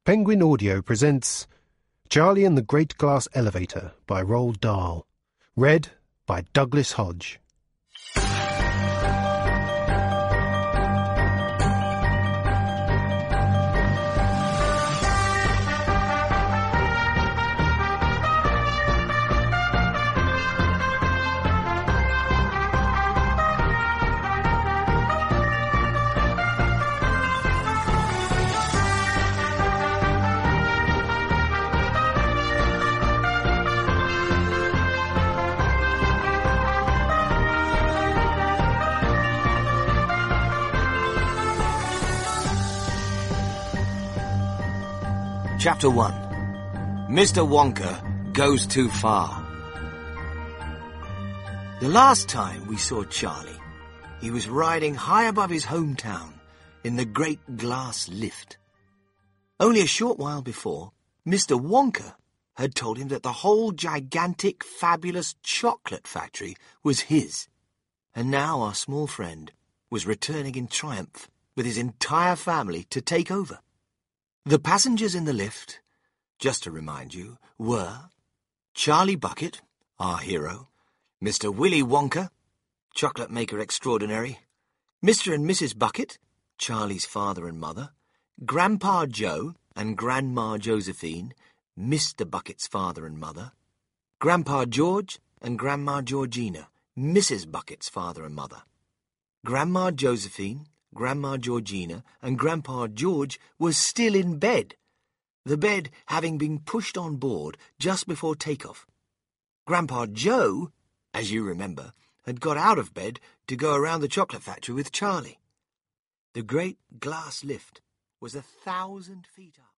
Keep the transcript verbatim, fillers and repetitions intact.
Penguin Audio presents Charlie and the Great Glass Elevator by Roald Dahl. Read by Douglas Hodge. Chapter one. Mister Wonka Goes Too Far. The last time we saw Charlie, he was riding high above his hometown in the Great Glass Lift. Only a short while before, Mister Wonka had told him that the whole gigantic, fabulous chocolate factory was his, and now our small friend was returning in triumph with his entire family to take over. The passengers in the lift, just to remind you, were Charlie Bucket, our hero, Mister Willy Wonka, chocolate maker extraordinary, Mister and Missus Bucket, Charlie's father and mother, Grandpa Joe and Grandma Josephine, Mister Bucket's father and mother, Grandpa George and Grandma Georgina, Missus Bucket's father and mother. Grandma Josephine, Grandma Georgina and Grandpa George were still in bed, the bed having been pushed on board just before takeoff. Grandpa Joe, as you remember, had got out of bed to go around the chocolate factory with Charlie. The Great Glass Lift was a thousand feet up.